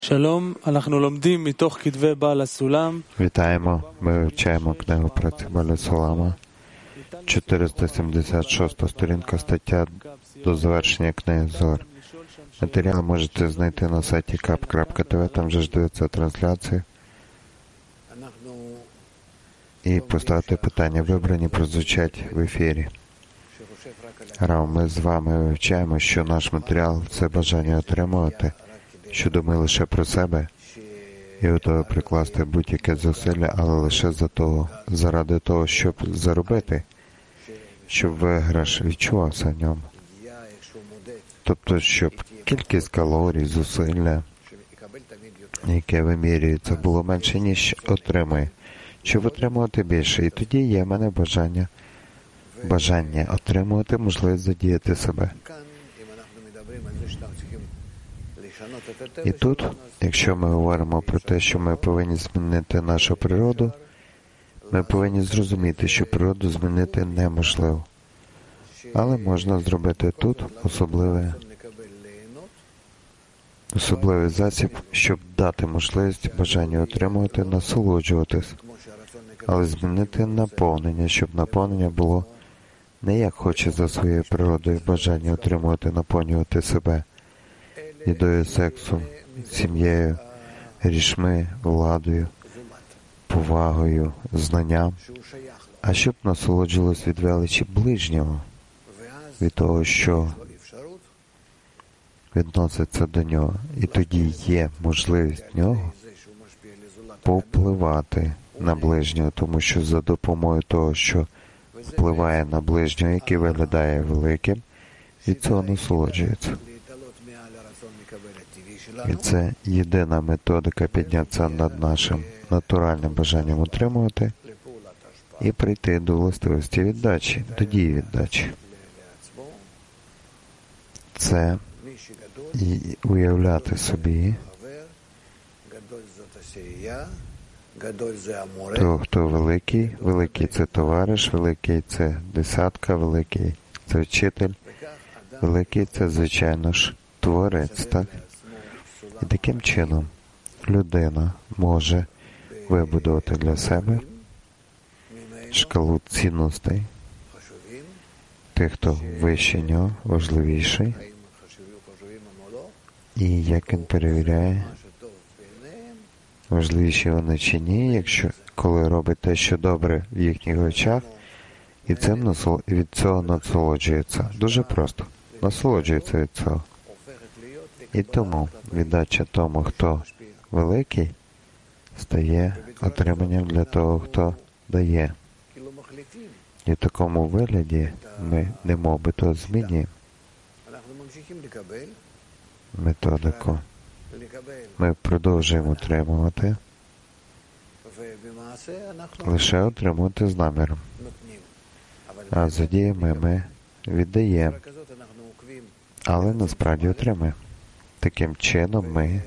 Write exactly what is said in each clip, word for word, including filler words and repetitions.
שלום, אנחנו לומדים מתוך כתבי בעל הסולם. Вітаємо. Ми вивчаємо книгу праці Бааля Сулама. чотириста сімдесят шоста сторінка, стаття до завершення книги Зор. Матеріал можете знайти на сайті кап крапка ті ві, там же ж дивиться трансляцію. І поставити питання вибрані прозвучать в ефірі. Рав, ми з вами вивчаємо, що наш матеріал – це бажання отримувати, що думає лише про себе, і готові прикласти будь-яке зусилля, але лише за того, заради того, щоб заробити, щоб виграш відчувався в ньому. Тобто, щоб кількість калорій, зусилля, яке вимірюється, було менше, ніж отримує, щоб отримувати більше. І тоді є в мене бажання, бажання отримувати можливість задіяти себе. І тут, якщо ми говоримо про те, що ми повинні змінити нашу природу, ми повинні зрозуміти, що природу змінити неможливо. Але можна зробити тут особливий, особливий засіб, щоб дати можливість бажанню отримувати, насолоджуватись, але змінити наповнення, щоб наповнення було не як хоче за своєю природою бажання отримувати, наповнювати себе їдою, сексом, сім'єю, грішми, владою, повагою, знанням, а щоб насолоджувалось від величі ближнього, від того, що відноситься до нього. І тоді є можливість в нього повпливати на ближнього, тому що за допомогою того, що впливає на ближнього, який виглядає великим, від цього насолоджується. І це єдина методика піднятися над нашим натуральним бажанням утримувати і прийти до властивості віддачі, до дії віддачі. Це і уявляти собі того, хто великий, великий – це товариш, великий – це десятка, великий – це вчитель, великий – це, звичайно ж, творець, так? І таким чином людина може вибудувати для себе шкалу цінностей, тих, хто вище нього, важливіший, і як він перевіряє, важливіші вони чи ні, якщо коли робить те, що добре в їхніх очах, і цим насол... від цього насолоджується. Дуже просто. Насолоджується від цього. І тому віддача тому, хто великий, стає отриманням для того, хто дає. І в такому вигляді ми немовбито змінюємо методику. Ми продовжуємо отримувати, лише отримувати з наміром. А за діями ми віддаємо, але насправді отримуємо. Таким чином ми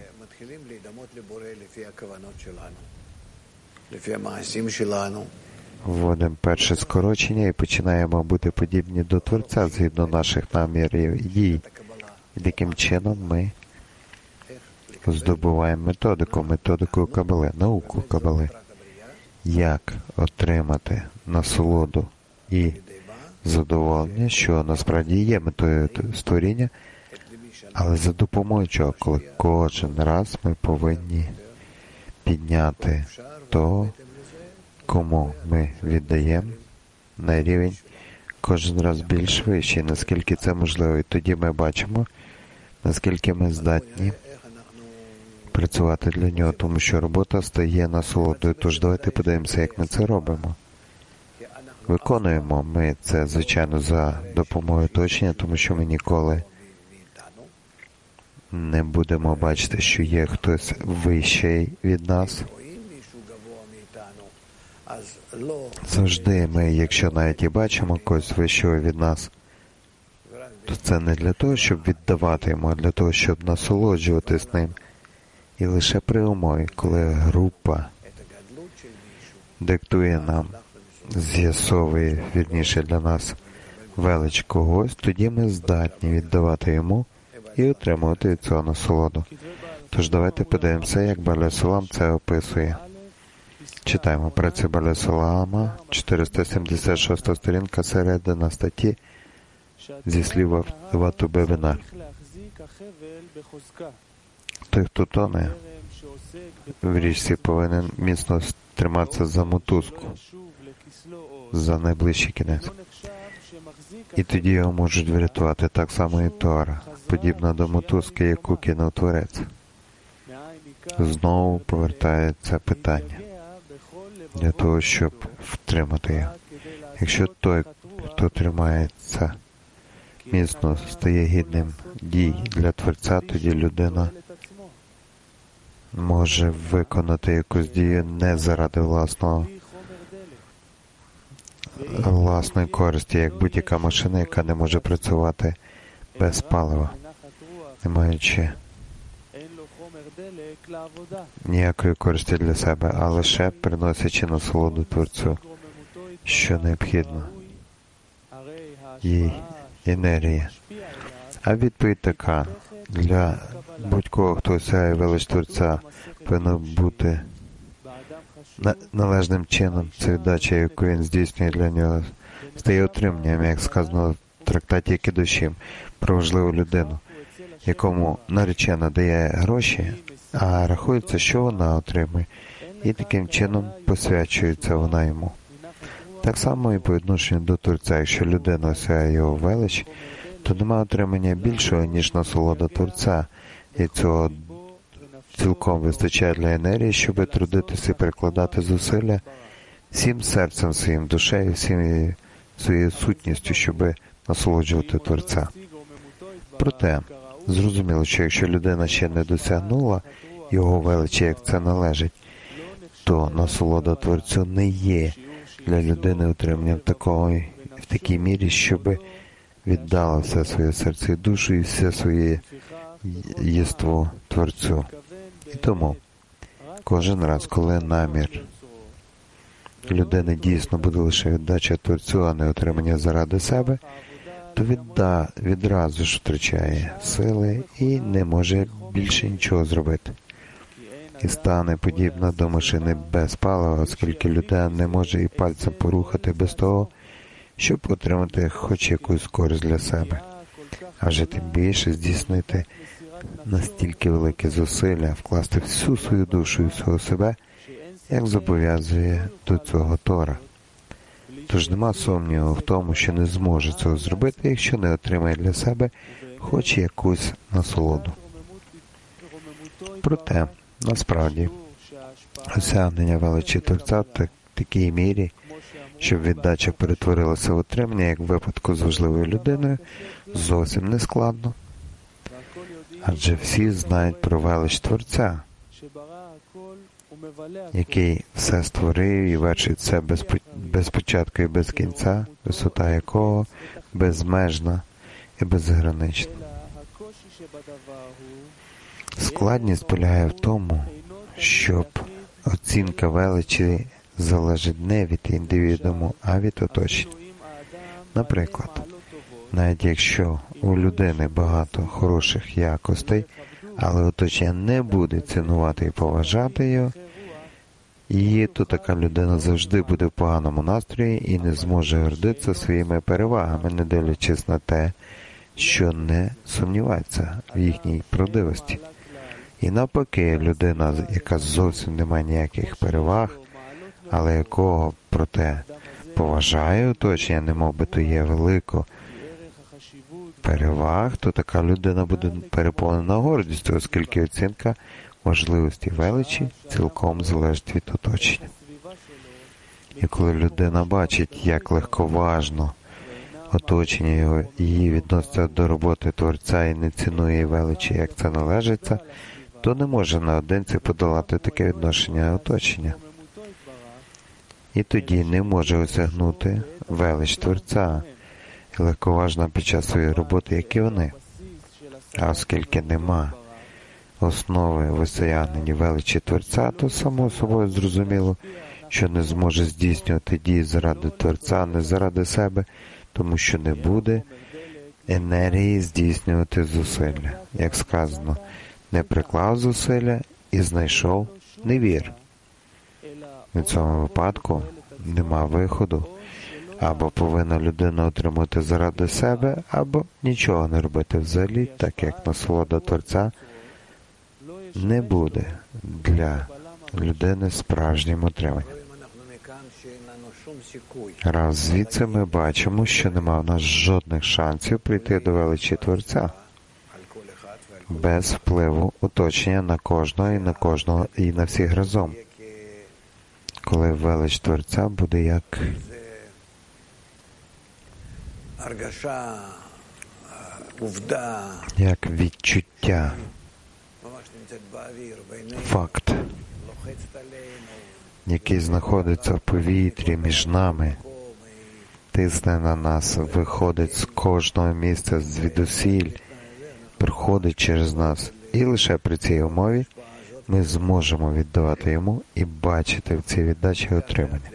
вводимо перше скорочення і починаємо бути подібні до Творця згідно наших намірів і дій. І таким чином ми здобуваємо методику, методику Кабали, науку Кабали. Як отримати насолоду і задоволення, що насправді є метою створіння, але за допомогою чого, коли кожен раз ми повинні підняти того, кому ми віддаємо, на рівень кожен раз більш вищий, наскільки це можливо. І тоді ми бачимо, наскільки ми здатні працювати для нього, тому що робота стає насолодою. Тож давайте подивимося, як ми це робимо. Виконуємо ми це, звичайно, за допомогою точення, тому що ми ніколи не будемо бачити, що є хтось вищий від нас. Завжди ми, якщо навіть і бачимо когось вищого від нас, то це не для того, щоб віддавати йому, а для того, щоб насолоджуватись ним. І лише при умові, коли група диктує нам, з'ясовує, вірніше для нас, велич когось, тоді ми здатні віддавати йому і отримувати від цього насолоду. Тож давайте подивимося, як Бааль Сулам це описує. Читаємо працю Бааль Сулама, чотириста сімдесят шоста сторінка, середина статті, зі слів Ватубе Бенар. Той, хто тоне в річці, повинен міцно триматися за мотузку, за найближчий кінець. І тоді його можуть врятувати. Так само і Тора, подібна до мотузки, яку кинув Творець. Знову повертається питання для того, щоб втримати його. Якщо той, хто тримається міцно, стає гідним дій для Творця, тоді людина може виконати якусь дію не заради власного власної користі, як будь-яка машина, яка не може працювати без палива, не маючи ніякої користі для себе, а лише приносячи насолоду Творцю, що необхідно їй енергія. А відповідь така: для будь-кого, хто осягає велич Творця, повинно бути належним чином. Це віддача, яку він здійснює для нього, стає отриманням, як сказано в трактаті Кедушім, про важливу людину, якому наречена дає гроші, а рахується, що вона отримує, і таким чином посвячується вона йому. Так само і по відношенню до Творця. Якщо людина осягає його велич, то немає отримання більшого, ніж насолода Творця, і цього цілком вистачає для енергії, щоб трудитися і перекладати зусилля всім серцем своїм, душею, всім своєю сутністю, щоб насолоджувати Творця. Проте, зрозуміло, що якщо людина ще не досягнула його величі, як це належить, то насолода Творцю не є для людини утриманням такої, в такій мірі, щоб віддала все своє серце і душу і все своє єство Творцю. І тому кожен раз, коли намір людини дійсно буде лише віддача Творцю, а не отримання заради себе, то відда, відразу ж втрачає сили і не може більше нічого зробити. І стане подібна до машини без палива, оскільки людина не може і пальцем порухати без того, щоб отримати хоч якусь користь для себе. Адже тим більше здійснити настільки велике зусилля, вкласти всю свою душу і всього себе, як зобов'язує до цього Тора. Тож нема сумніву в тому, що не зможе цього зробити, якщо не отримає для себе хоч якусь насолоду. Проте, насправді, осягнення величі Творця в такій мірі, щоб віддача перетворилася в отримання, як в випадку з важливою людиною, зовсім не складно. Адже всі знають про велич Творця, який все створив і вершить все без, без початку і без кінця, висота якого безмежна і безгранична. Складність полягає в тому, щоб оцінка величі залежить не від індивідууму, а від оточення. Наприклад, навіть якщо у людини багато хороших якостей, але оточення не буде цінувати і поважати його, її, то така людина завжди буде в поганому настрої і не зможе гордитися своїми перевагами, не дивлячись на те, що не сумнівається в їхній правдивості. І навпаки, людина, яка зовсім не має ніяких переваг, але якого, проте, поважає оточення, немов би то є велико переваг, то така людина буде переповнена гордістю, оскільки оцінка важливості величі цілком залежить від оточення. І коли людина бачить, як легковажно оточення його, її відноситься до роботи Творця і не цінує величі, як це належиться, то не може наодинці подолати таке відношення оточення. І тоді не може осягнути велич Творця і легковажна під час своєї роботи, як і вони. А оскільки нема основи в осягненні величі Творця, то само собою зрозуміло, що не зможе здійснювати дії заради Творця, а не заради себе, тому що не буде енергії здійснювати зусилля. Як сказано, не приклав зусилля і знайшов невір. В цьому випадку нема виходу. Або повинна людина отримати заради себе, або нічого не робити взагалі, так як насолода Творця не буде для людини справжнім отриманням. Раз звідси ми бачимо, що нема в нас жодних шансів прийти до величі Творця без впливу оточення на кожного і на кожного і на всіх разом. Коли велич Творця буде як як відчуття, факт, який знаходиться в повітрі між нами, тисне на нас, виходить з кожного місця звідусіль, приходить через нас. І лише при цій умові ми зможемо віддавати йому і бачити в цій віддачі отримання.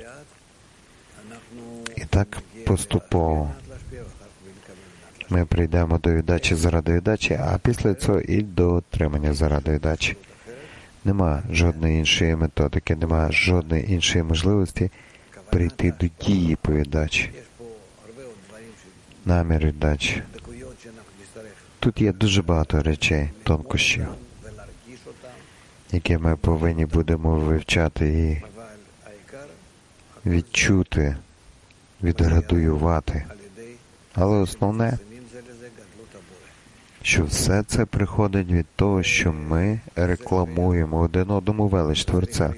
І так поступово ми прийдемо до віддачі заради віддачі, а після цього і до отримання заради віддачі. Нема жодної іншої методики, нема жодної іншої можливості прийти до дії по віддачі. Намір віддачі. Тут є дуже багато речей, тонкощів, які ми повинні будемо вивчати і відчути, відградуювати. Але основне, що все це приходить від того, що ми рекламуємо один одному велич Творця.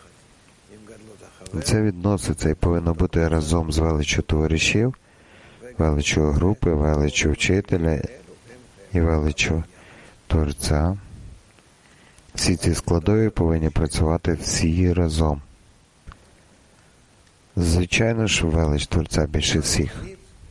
Це відноситься і повинно бути разом з величчю товаришів, величчю групи, величчю вчителя і величчю Творця. Всі ці складові повинні працювати всі разом. Звичайно ж, велич Творця більше всіх.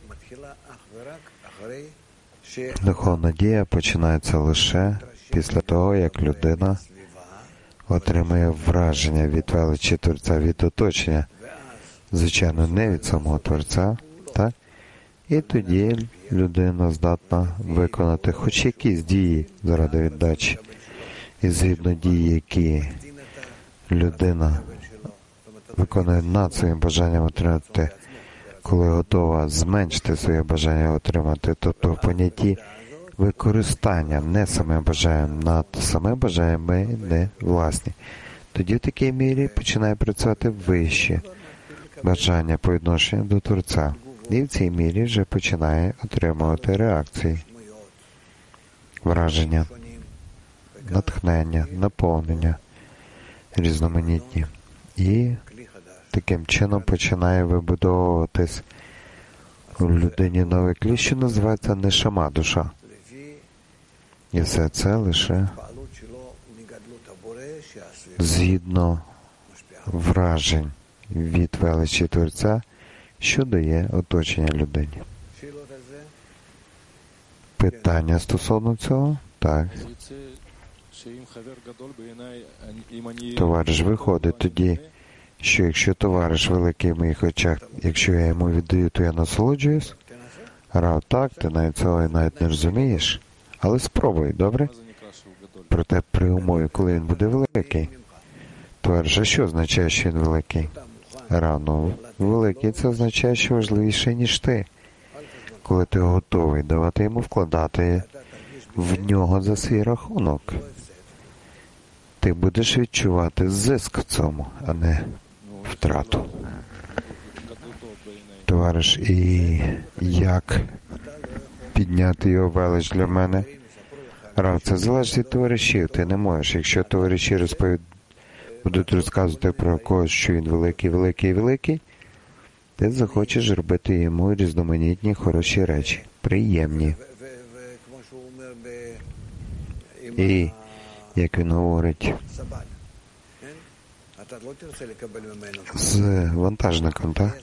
Духовна дія починається лише після того, як людина отримує враження від величі Творця, від оточення. Звичайно, не від самого Творця, так? І тоді людина здатна виконати хоч якісь дії заради віддачі. І згідно дії, які людина виконує над своїм бажанням отримати, коли готова зменшити своє бажання отримати, тобто в понятті використання не самим бажанням над самим бажанням ми не власні. Тоді в такій мірі починає працювати вище бажання по відношенню до Творця. І в цій мірі вже починає отримувати реакції, враження, натхнення, наповнення різноманітні. І таким чином починає вибудовуватись у людині новий кліщ, що називається нешама душа. І все це лише згідно вражень від величі Творця, що дає оточення людині. Питання стосовно цього? Так. Товариш виходить тоді, що якщо товариш великий в моїх очах, якщо я йому віддаю, то я насолоджуюсь? Рав, так, ти навіть цього навіть не розумієш. Але спробуй, добре? Проте при умові, коли він буде великий. Товариш, а що означає, що він великий? Рав, ну, великий це означає, що важливіше, ніж ти. Коли ти готовий давати йому вкладати в нього за свій рахунок, ти будеш відчувати зиск в цьому, а не втрату. Товариш, і як підняти його велич для мене? Рав, це залежить від товаришів. Ти не можеш. Якщо товариші розповід... будуть розказувати про когось, що він великий, великий, великий, ти захочеш робити йому різноманітні хороші речі, приємні. І, як він говорить, з вантажником, так?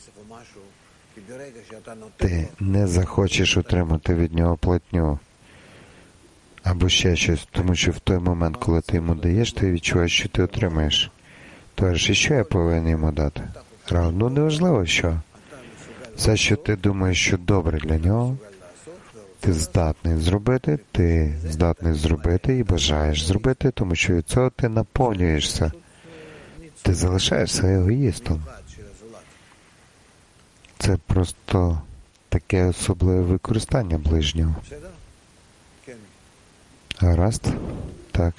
Ти не захочеш отримати від нього платню або ще щось, тому що в той момент, коли ти йому даєш, ти відчуваєш, що ти отримаєш. Товариш, і що я повинен йому дати? Рав, ну неважливо що. Все, що ти думаєш, що добре для нього, ти здатний зробити, ти здатний зробити і бажаєш зробити, тому що від цього ти наповнюєшся. Ти залишаєшся егоїстом. Це просто таке особливе використання ближнього. Гаразд? Так.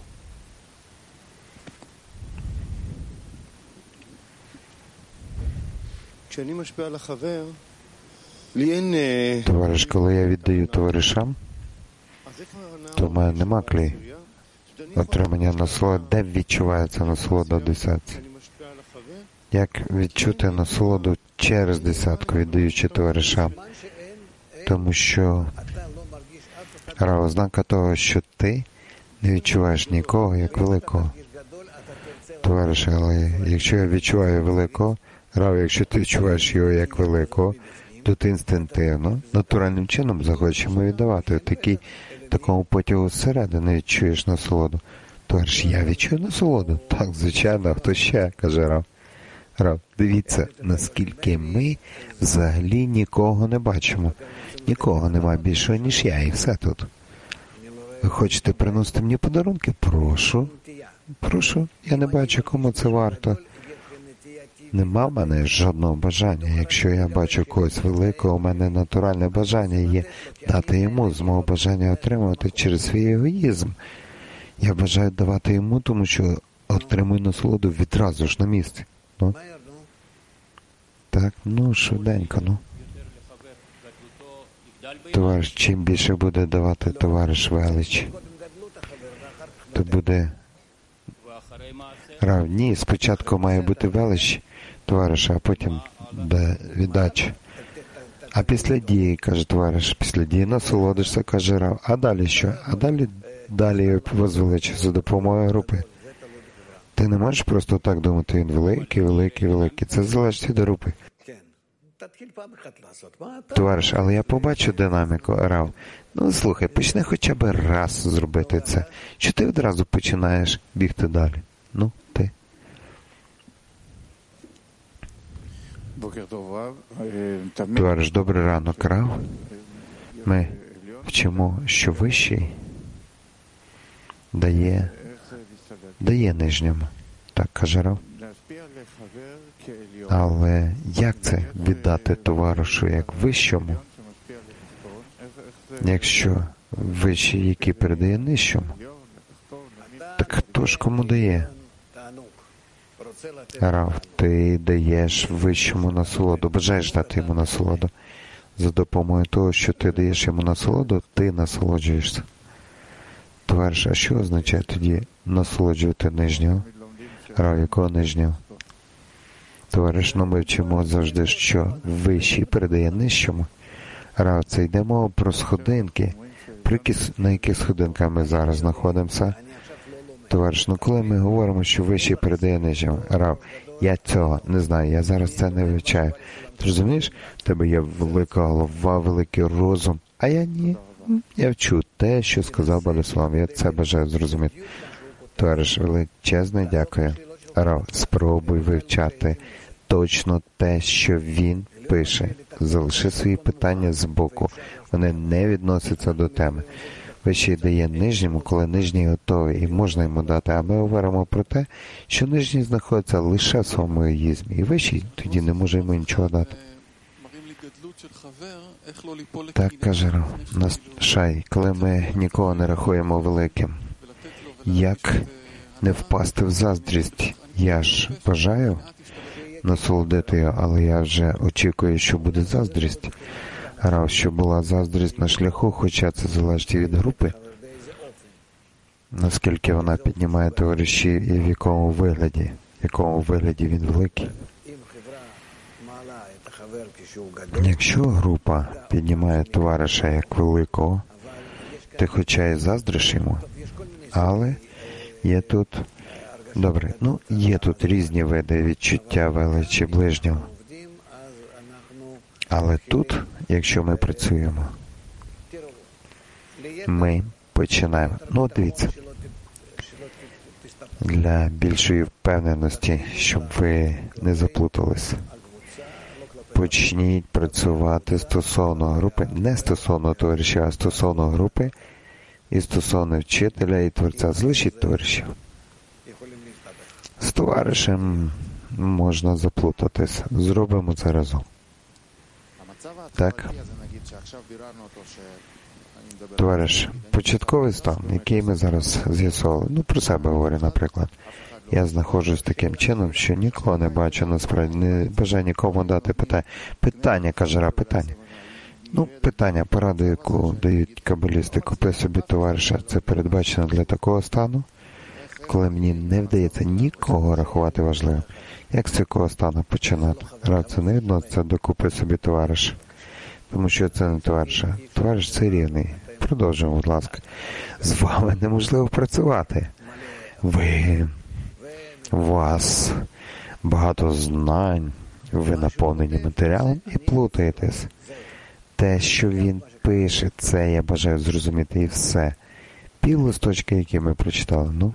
Товариш, коли я віддаю товаришам, то в мене нема клей. Отримання насолоди. Де відчувається насолода в десятці? Як відчути насолоду через десятку, віддаючи товаришам? Тому що ознака того, що ти не відчуваєш нікого як великого. Товариш, але якщо я відчуваю великого, Рав, якщо ти відчуваєш його як великого, то ти інстинктивно, натуральним чином захочемо віддавати. В такій, такому потягу зсередини відчуєш насолоду. Товариш, я відчую насолоду? Так, звичайно, а хто ще, каже Рав. Рав, дивіться, наскільки ми взагалі нікого не бачимо. Нікого нема більшого, ніж я, і все тут. Ви хочете приносити мені подарунки? Прошу. Прошу. Я не бачу, кому це варто. Нема в мене жодного бажання. Якщо я бачу когось великого, у мене натуральне бажання є дати йому з мого бажання отримувати через свій егоїзм. Я бажаю давати йому, тому що отримую насолоду відразу ж на місці. Ну. Так, ну, швиденько, ну. Товариш, чим більше буде давати товариш велич, то буде Рав. Ні, спочатку має бути велич товариша, а потім віддача. А після дії, каже товариш, після дії насолодишся, каже Рав. А далі що? А далі, далі возвеличиш за допомогою групи. Ти не можеш просто так думати, він великий, великий, великий. Це залежить від групи. Товариш, але я побачу динаміку, Рав. Ну, слухай, почни хоча б раз зробити це. Чи ти одразу починаєш бігти далі? Ну, ти. Товариш, добрий ранок, Рав. Ми вчимо, що вищий дає, дає нижньому. Так, каже Рав. Але як це віддати товаришу як вищому, якщо вищий, який передає нижчому? Так хто ж кому дає? Рав, ти даєш вищому насолоду, бажаєш дати йому насолоду. За допомогою того, що ти даєш йому насолоду, ти насолоджуєшся. Товариш, а що означає тоді насолоджувати нижнього? Рав, якого нижнього? Товариш, ну ми вчимо завжди, що вищий передає нижчому. Рав, це йде мова про сходинки. На яких сходинках ми зараз знаходимося? Товариш, ну коли ми говоримо, що вищий передає нижчому, Рав, я цього не знаю, я зараз це не вивчаю. Ти розумієш, в тебе є велика голова, великий розум, а я ні. Я вчу те, що сказав Баляслав, я це бажаю зрозуміти. Товариш, величезне дякую. Рав, спробуй вивчати точно те, що він пише. Залиши свої питання збоку. Вони не відносяться до теми. Вищий дає нижньому, коли нижній готовий, і можна йому дати. А ми говоримо про те, що нижній знаходиться лише в своєму егоїзмі. І вищий тоді не може йому нічого дати. Так, каже Рав, нас шай, коли ми нікого не рахуємо великим. Як не впасти в заздрість? Я ж бажаю насолодити його, але я вже очікую, що буде заздрість. Рав, що була заздрість на шляху, хоча це залежить від групи, наскільки вона піднімає товаришів і в якому вигляді, в якому вигляді він великий. Якщо група піднімає товариша як великого, ти хоча й заздриш йому, але є тут, добре, ну, є тут різні види відчуття величі ближнього. Але тут, якщо ми працюємо, ми починаємо. Ну, дивіться, для більшої впевненості, щоб ви не заплуталися. почніть працювати стосовно групи, не стосовно товариша, а стосовно групи і стосовно вчителя і творця. Залишіть товаришів. З товаришем можна заплутатись. Зробимо це разом. Так? Товариш, початковий стан, який ми зараз з'ясували. Ну, про себе говорю, наприклад. Я знаходжусь таким чином, що нікого не бачу, насправді, не бажаю нікому дати питання. Питання, каже Ра, питання. Ну, питання, пораду, яку дають кабалісти, купи собі товариша, це передбачено для такого стану, коли мені не вдається нікого рахувати важливим. Як з якого стану починати? Ра, це не відноситься до купи собі товариша. Тому що це не товариша. Товариш – це рівний. Продовжуємо, будь ласка. З вами неможливо працювати. Ви, у вас багато знань, ви наповнені матеріалом і плутаєтесь. Те, що він пише, це я бажаю зрозуміти і все. Пів листочка, які ми прочитали. Ну,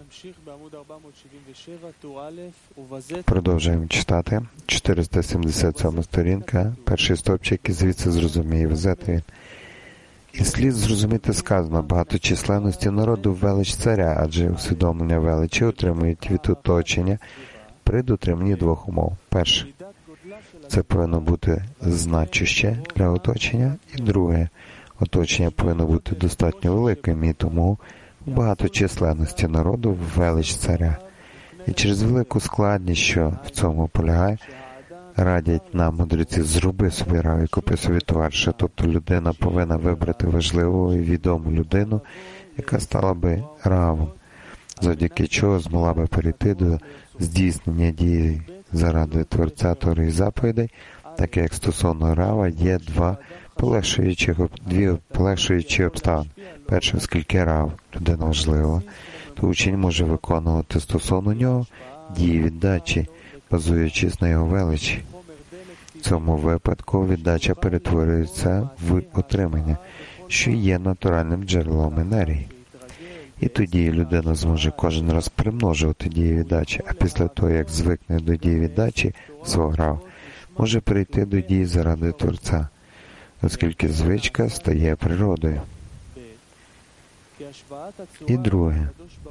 продовжуємо читати. чотириста сімдесят сьома сторінка, перший стовпчик, і звідси зрозуміє, взяти він. І слід зрозуміти сказано, багаточисленності народу велич царя, адже усвідомлення величі отримують від оточення при дотриманні двох умов. Перше, це повинно бути значуще для оточення, і друге, оточення повинно бути достатньо великим, і тому у багаточисленності народу велич царя. І через велику складність, що в цьому полягає, радять нам мудреці, зроби собі рав і купи собі товариша. Тобто людина повинна вибрати важливу і відому людину, яка стала би равом, завдяки чого змогла би перейти до здійснення дії заради Творця Тори і заповідей, так як стосовно рава є два полегшуючі, дві полегшуючі обставини. Перше, оскільки рав людина важлива, то учень може виконувати стосовно нього дії віддачі, базуючись на його величі. В цьому випадку віддача перетворюється в отримання, що є натуральним джерелом енергії. І тоді людина зможе кожен раз примножувати дії віддачі, а після того, як звикне до дії віддачі свого рава, може прийти до дії заради Творця, оскільки звичка стає природою. І друге,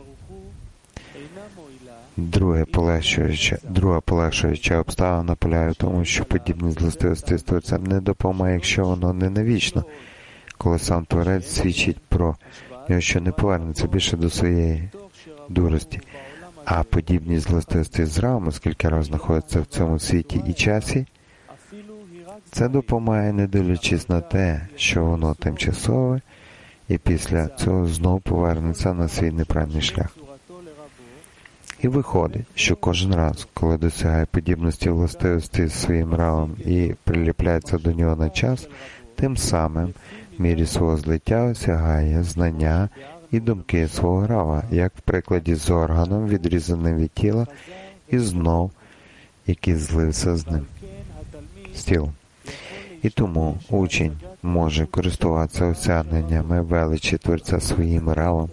друге полегшуюча, друга полегшуюча обставина полягає в тому, що подібність властивості з Творцем не допомагає, якщо воно не навічно, коли сам Творець свідчить про нього, що не повернеться більше до своєї дурості. А подібність властивості з равом, оскільки рав знаходиться в цьому світі і часі, це допомагає, не дивлячись на те, що воно тимчасове, і після цього знов повернеться на свій неправильний шлях. І виходить, що кожен раз, коли досягає подібності властивості з своїм равом і приліпляється до нього на час, тим самим в мірі свого злиття осягає знання і думки свого рава, як в прикладі з органом, відрізаним від тіла, і знов, який злився з ним, з тілом. І тому учень може користуватися осягненнями величі Творця своїм равом.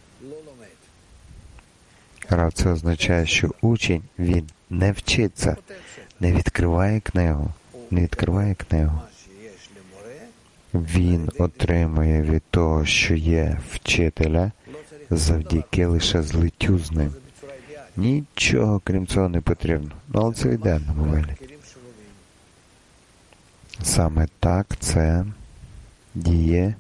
Рав це означає, що учень, він не вчиться, не відкриває книгу, не відкриває книгу. Він отримує від того, що є вчителя, завдяки лише злиттю з ним. Нічого, крім цього, не потрібно. Ну, але це в ідеальному вигляді. Саме так це діє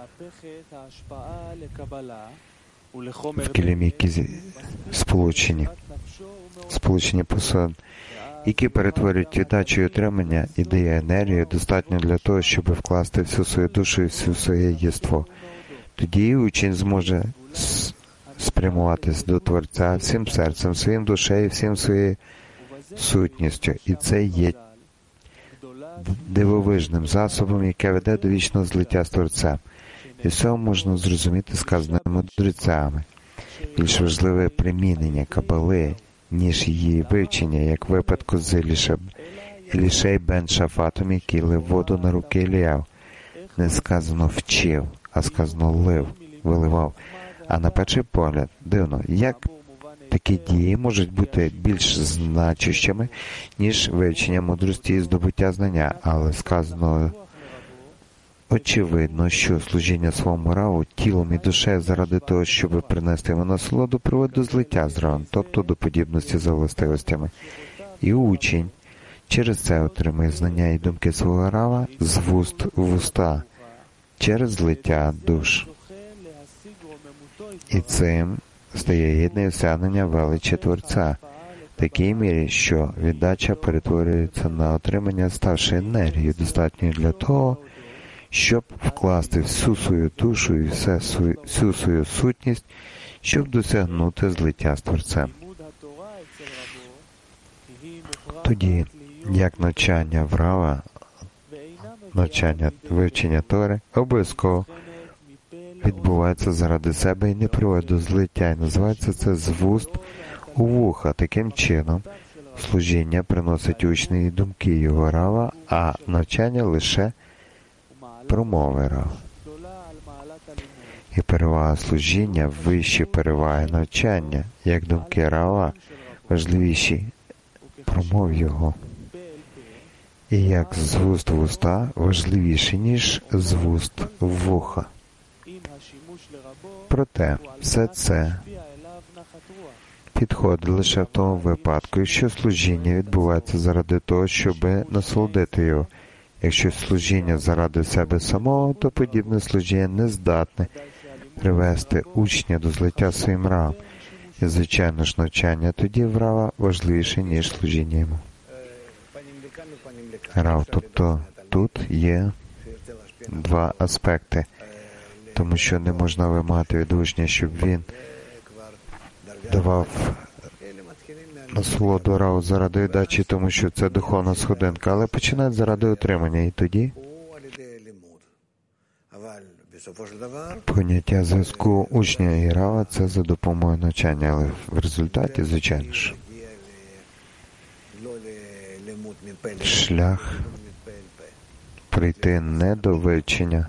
в килимі, які сполучені, сполучені посуд, які перетворюють віддачу і отримання і дає енергію достатньо для того, щоб вкласти всю свою душу і всю своє єство. Тоді учень зможе спрямуватись до Творця всім серцем, своїм душею, всім своєю сутністю. І це є дивовижним засобом, яке веде до вічного злиття з Творцем. І все можна зрозуміти сказаними мудрецями. Більш важливе примінення Кабали, ніж її вивчення, як в випадку з Елішей бен Шафатом, який лив воду на руки Іліяв. Не сказано «вчив», а сказано «лив», «виливав». А на перший погляд, дивно, як Такі дії можуть бути більш значущими, ніж вивчення мудрості і здобуття знання, але сказано очевидно, що служіння своєму раву тілом і душею заради того, щоб принести йому насолоду, приводить до злиття з равом, тобто до подібності за властивостями. І учень через це отримує знання і думки свого рава з вуст в уста, через злиття душ. І цим стає гідне осягнення величі Творця, в такій мірі, що віддача перетворюється на отримання, ставши енергією, достатньою для того, щоб вкласти всю свою душу і все свою, всю свою сутність, щоб досягнути злиття з Творцем. Тоді, як навчання в рава, навчання вивчення Тори, обов'язково відбувається заради себе і не приводить до злиття, і називається це з вуст у вуха. Таким чином, служіння приносить учні думки його рава, а навчання лише промови рава. І перевага служіння вище переваги навчання, як думки рава важливіші промов його. І як з вуст в уста важливіші, ніж з вуст в вуха. Проте все це підходить лише в тому випадку, якщо служіння відбувається заради того, щоб насолодити його. Якщо служіння заради себе самого, то подібне служіння не здатне привести учня до злиття своїм равом. І, звичайно ж, навчання тоді в рава важливіше, ніж служіння йому. Рав, тобто тут є два аспекти, тому що не можна вимагати від учня, щоб він давав насолоду раву заради віддачі, тому що це духовна сходинка, але починає заради отримання, і тоді поняття зв'язку учня і рава – це за допомогою навчання, але в результаті, звичайно ж, шлях прийти не до вивчення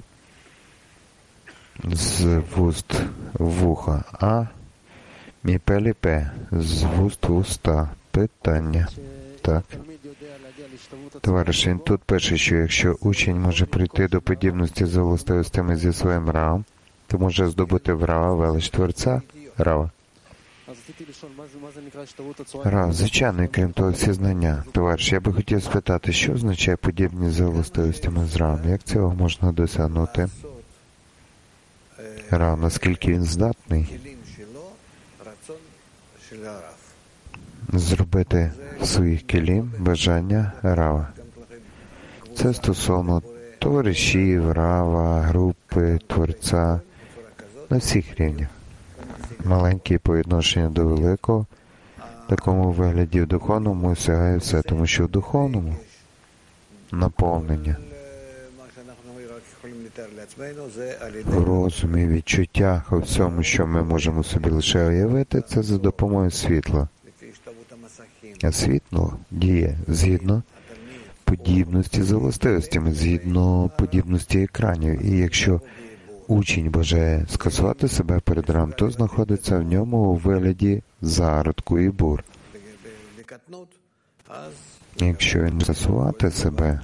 з вуст в вуха, а міпе-ліпе, з вуст в уста. Питання. Так. Товариш, він тут пише, що якщо учень може прийти до подібності за властивостями зі своїм равом, то може здобути в рава велич Творця рава. Рав, звичайно, і крім того, всі знання. Товариш, я би хотів спитати, що означає подібність за властивостями з равом? Як цього можна досягнути? Рав, наскільки він здатний зробити своїх келім бажання рава. Це стосовно товаришів, рава, групи, творця на всіх рівнях. Маленький по відношенню до великого, в такому вигляді в духовному осягає все, тому що в духовному наповнення в розумі, відчуттях, у всьому, що ми можемо собі лише уявити, це за допомогою світла. А світло діє згідно подібності за властивостями, згідно подібності екранів. І якщо учень бажає скасувати себе перед рам, то знаходиться в ньому у вигляді зародку і бур. Якщо він буде скасувати себе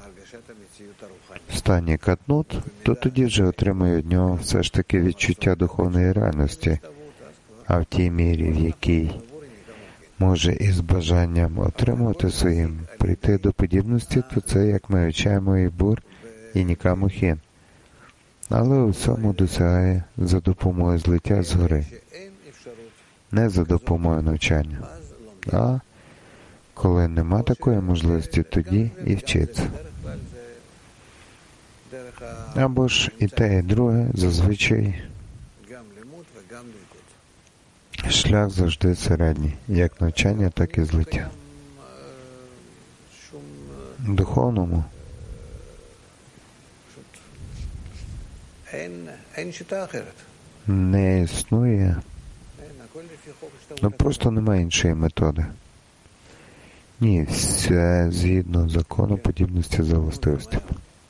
в стані катнут, то тоді вже отримує від нього все ж таки відчуття духовної реальності, а в тій мірі, в якій може із бажанням отримувати своїм прийти до подібності, то це, як ми вивчаємо, і бур, і нікамухін. Але у всьому досягає за допомогою злиття згори. Не за допомогою навчання. А коли нема такої можливості, тоді і вчиться. Або ж і те, і друге, зазвичай шлях завжди середній, як навчання, так і злиття. Духовному не існує, ну просто немає іншої методи. Ні, все згідно закону подібності за властивостями.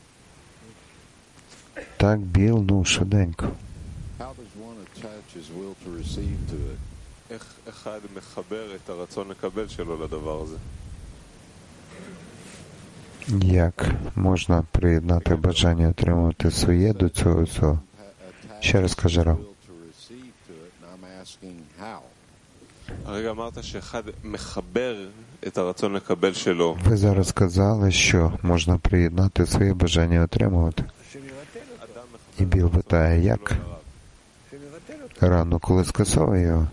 Так, Біл, ну, швиденько. Як можна приєднати бажання отримувати своє до цього всього? Ще раз каже Рав. Ви зараз сказали, що можна приєднати своє бажання отримувати. І Біл питає, як? Рано, коли скасовує його.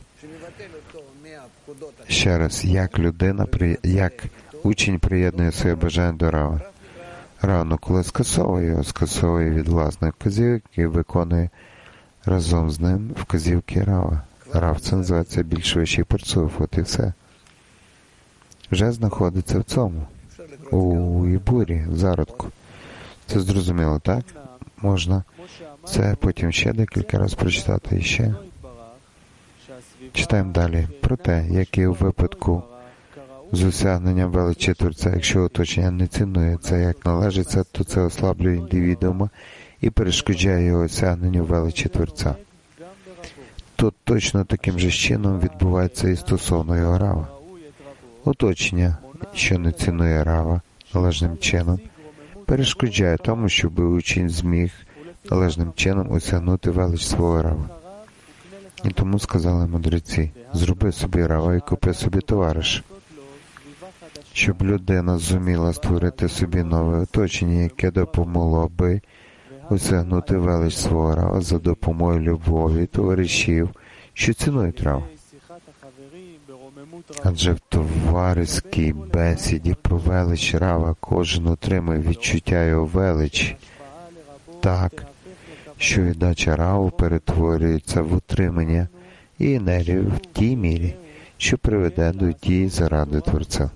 Ще раз, як людина, як учень приєднує своє бажання до Рава? Рано, коли скасовує його, скасовує від власних вказівок і виконує разом з ним вказівки Рава. Рав, це називається більш вищий перцов, от і все. Вже знаходиться в цьому, у Ібурі, в зародку. Це зрозуміло, так? Можна це потім ще декілька разів прочитати і ще. Читаємо далі. Про те, як і у випадку з осягненням величі Творця, якщо оточення не цінує це, як належиться, то це ослаблює індивідуума і перешкоджає його осягненню величі Творця. То точно таким же чином відбувається і стосовно його Рава. Оточення, що не цінує Рава належним чином, перешкоджає тому, щоб учень зміг належним чином осягнути велич свого Рава. І тому сказали мудреці, зроби собі Рава і купи собі товариша, щоб людина зуміла створити собі нове оточення, яке допомогло би осягнути велич свого Рава за допомогою любові товаришів, що цінують Рава. Адже в товариській бесіді про велич Рава кожен отримує відчуття його величі так, що віддача Раву перетворюється в утримання і енергію в тій мірі, що приведе до дії заради Творця.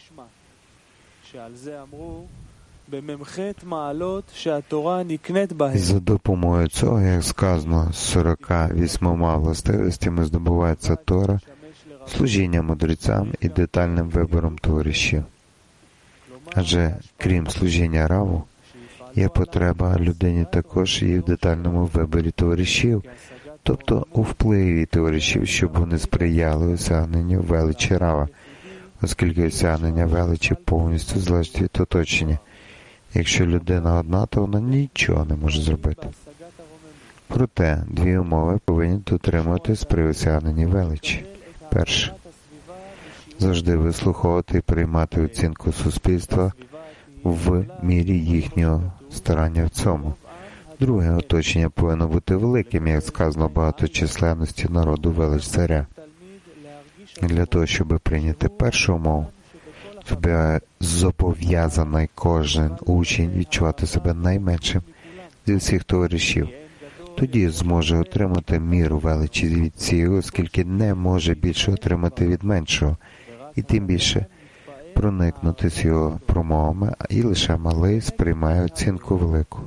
І за допомогою цього, як сказано, сорок вісьмома властивостями здобувається Тора, служіння мудрецям і детальним вибором товаришів. Адже, крім служіння Раву, є потреба людині також і в детальному виборі товаришів, тобто у впливі товаришів, щоб вони сприяли осягненню величі Рава, оскільки осягнення величі повністю залежить від оточення. Якщо людина одна, то вона нічого не може зробити. Проте, дві умови повинні дотримуватись при осягненні величі. Перше. Завжди вислуховувати і приймати оцінку суспільства в мірі їхнього старання в цьому. Друге, оточення повинно бути великим, як сказано, багаточисленності народу велич царя. Для того, щоб прийняти першу умову, тобі зобов'язаний кожен учень відчувати себе найменшим зі всіх товаришів. Тоді зможе отримати міру величі від всіх, оскільки не може більше отримати від меншого, і тим більше проникнутися його промовами, і лише малий сприймає оцінку велику.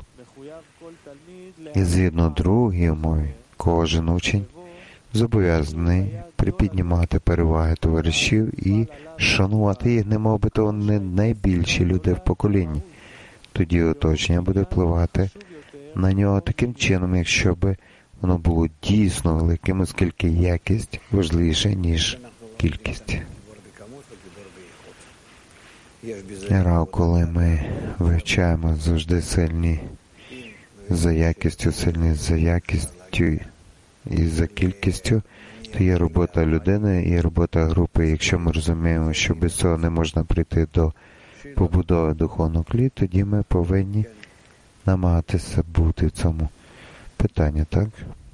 І згідно другій умові, кожен учень зобов'язаний припіднімати переваги товаришів і шанувати їх, немов би то вони найбільші люди в поколінні. Тоді оточення буде впливати на нього таким чином, якщо би воно було дійсно великим, оскільки якість важливіша, ніж кількість. Рав, коли ми вивчаємо завжди сильні за якістю, сильні за якістю і за кількістю, то є робота людини і робота групи. Якщо ми розуміємо, що без цього не можна прийти до побудови духовного клі, тоді ми повинні намагатися бути в цьому питанні, так?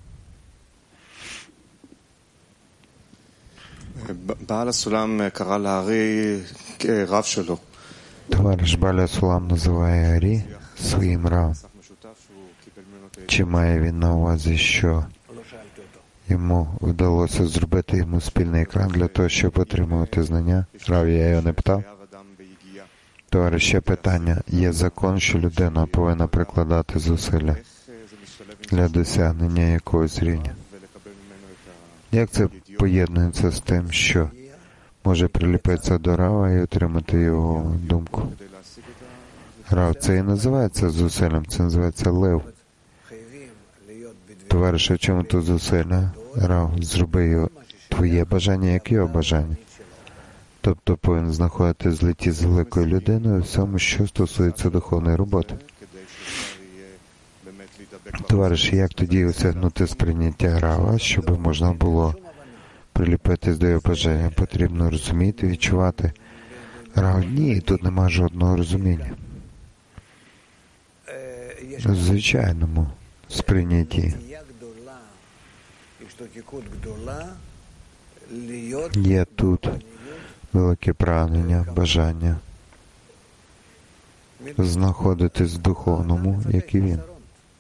Товариш Баля Сулам називає Арі своїм Рав. Чи має він на увазі, що йому вдалося зробити йому спільний екран для того, щоб отримувати знання? Рав, я його не питав. Товариш, ще питання. Є закон, що людина повинна прикладати зусилля для досягнення якогось рівня. Як це поєднується з тим, що може приліпитися до Рава і отримати його думку? Рав, це і називається зусиллям, це називається лев. Товариша, в чому тут зусилля? Рав, зроби його твоє бажання, як його бажання. Тобто повинен знаходити злиті з великою людиною у всьому, що стосується духовної роботи. Товариші, як тоді осягнути сприйняття Рава, щоб можна було приліпитись до його бажання? Потрібно розуміти, відчувати. Рав, ні, тут нема жодного розуміння. В звичайному сприйнятті є тут велике прагнення, бажання знаходитись в духовному, як і він.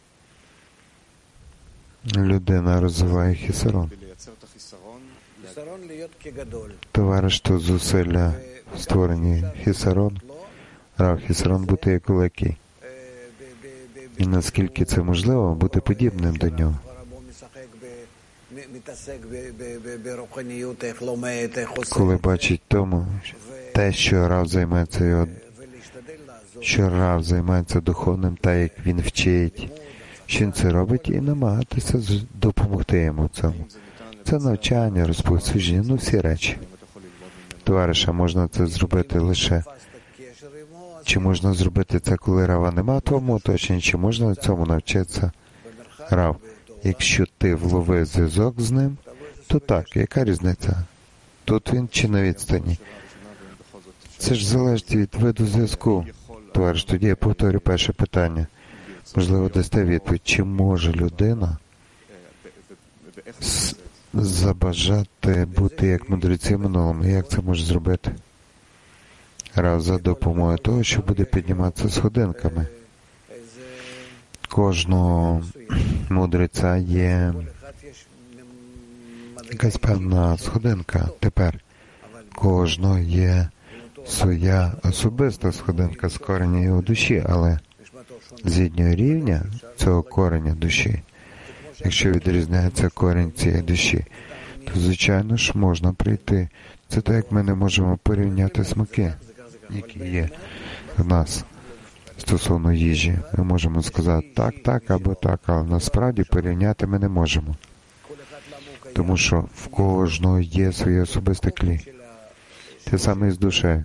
Людина розвиває хісарон. Товариство зусилля створені хісарон, Рав хісарон бути як великий. І наскільки це можливо, бути подібним до нього. Коли бачить тому, те, що Рав займається його, що Рав займається духовним, так як він вчить, що він це робить, і намагатися допомогти йому в цьому. Це навчання, розповсюдження, ну всі речі. Товариша, можна це зробити лише. Чи можна зробити це, коли Рава нема в твоєму оточенні, чи можна цьому навчитися? Рав, якщо ти вловив зв'язок з ним, то так, яка різниця? Тут він чи на відстані? Це ж залежить від виду зв'язку. Товариш, тоді я повторю перше питання. Можливо, дасте відповідь, чи може людина забажати бути як мудреці в минулому? Як це може зробити? Рав, за допомогою того, що буде підніматися сходинками. Кожного мудреця є якась певна сходинка. Тепер кожного є своя особиста сходинка з кореня його душі, але з їхнього рівня цього кореня душі, якщо відрізняється корінь цієї душі, то, звичайно ж, можна прийти. Це так, як ми не можемо порівняти смаки, які є в нас стосовно їжі. Ми можемо сказати так, так або так, але насправді порівняти ми не можемо. Тому що в кожного є своє особисте клі. Те саме і з душею.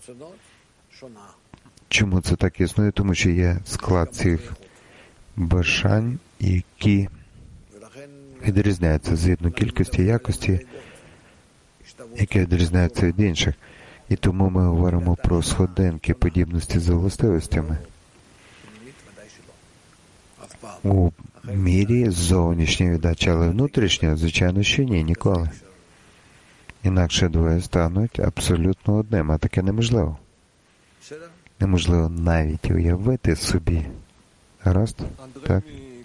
Чому це так існує? Тому що є склад цих бажань, які відрізняються згідно кількості і якості, які відрізняються від інших. І тому ми говоримо про сходинки подібності за властивостями. У мірі зовнішньої віддачі, але внутрішньої, звичайно, що ні, ніколи. Інакше двоє стануть абсолютно одним, а таке неможливо. Неможливо навіть уявити собі. Гаразд? Так?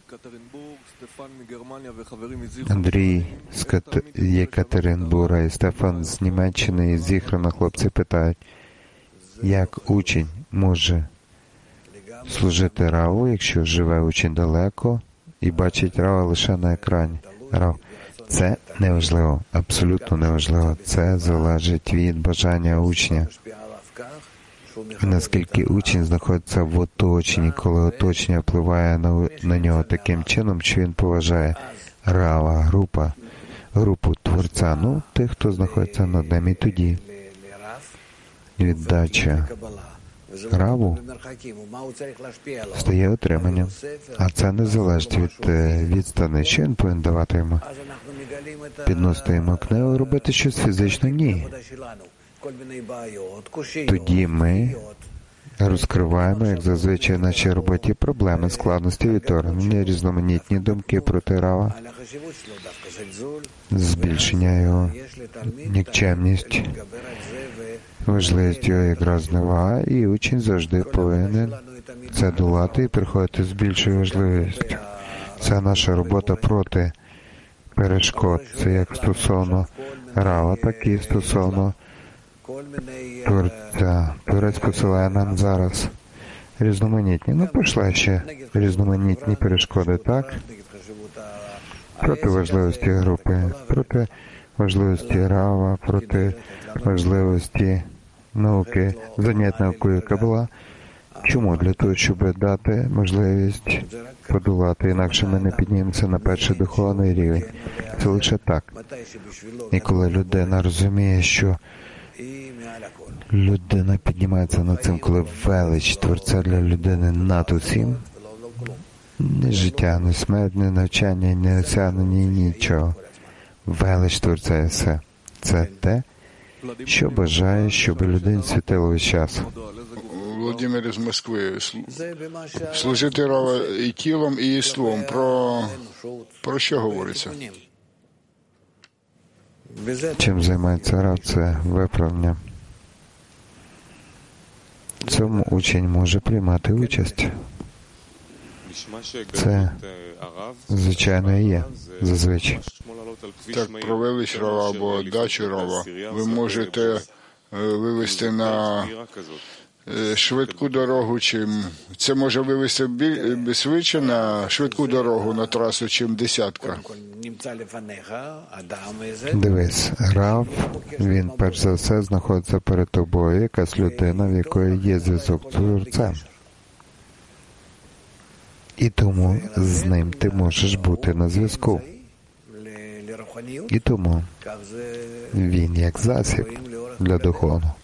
Андрій з Кат... Єкатеринбурга і Стефан з Німеччини і з Зіхрона хлопці питають, як учень може служити Раву, якщо живе учень далеко і бачить Рава лише на екрані. Рав, це неважливо, абсолютно неважливо. Це залежить від бажання учня. І наскільки учень знаходиться в оточенні, коли оточення впливає на, на нього таким чином, що він поважає Рава, група, групу Творця, ну, тих, хто знаходиться над ним, і тоді віддача Раву стає отриманням. А це не залежить від відстани, що він повинен давати йому. Підносити йому книгу, робити щось фізично? Ні. Тоді ми розкриваємо, як зазвичай в нашій роботі, проблеми, складності, відторгнення, різноманітні думки проти Рава, збільшення його, нікчемність, важливість його якраз зневага, і учень завжди повинен це долати і приходити з більшою важливістю. Це наша робота проти перешкод. Це як стосовно Рава, так і стосовно Творця. Творець посилає нам зараз різноманітні, ну, пішла ще різноманітні перешкоди, так? Проти важливості групи, проти важливості Рава, проти важливості науки, занять наукою Кабала. Чому? Для того, щоб дати можливість подолати, інакше ми не піднімемося на перший духовний рівень. Це лише так. І коли людина розуміє, що людина піднімається над цим, коли велич Творця для людини над усім, ні життя, ні смерть, ні навчання, ні осягнення, нічого. Велич Творця і все. Це те, що бажає, щоб людині світило весь час. Володимир з Москви. Служити Рава і тілом, і єством. Про, про що говориться? Чим займається Рав, це виправлення. В цьому учень може приймати участь. Це, звичайно, і є, зазвичай. Так, про велич Рава або дачу Рава ви можете вивести на швидку дорогу, чим це може вивести біль, швидше на швидку дорогу на трасу, чим десятка. Дивись, Рав, він перш за все знаходиться перед тобою, якась людина, в якої є зв'язок з Творцем. І тому з ним ти можеш бути на зв'язку. І тому він як засіб для духовного.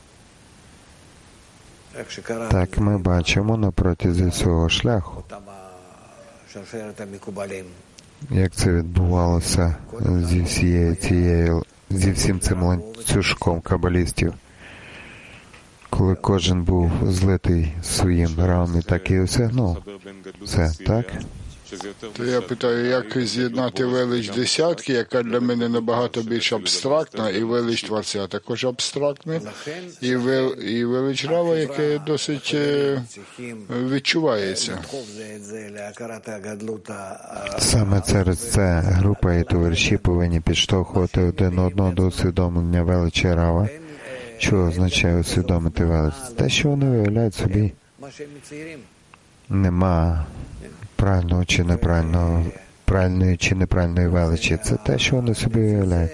Так ми бачимо на протязі свого шляху, як це відбувалося зі всією цією, зі всім цим ланцюжком кабалістів, коли кожен був злитий своїм равом і так і осягнув. Це так? То я питаю, як з'єднати велич десятки, яка для мене набагато більш абстрактна, і велич Творця також абстрактна, і, вел, і велич Рава, яке досить відчувається. Саме через це група і товариші повинні підштовхувати один одного до усвідомлення величі Рава. Що означає усвідомити велич? Те, що вони виявляють собі. Нема правильного чи неправильного, правильної чи неправильної величі. Це те, що вони собі виявляють.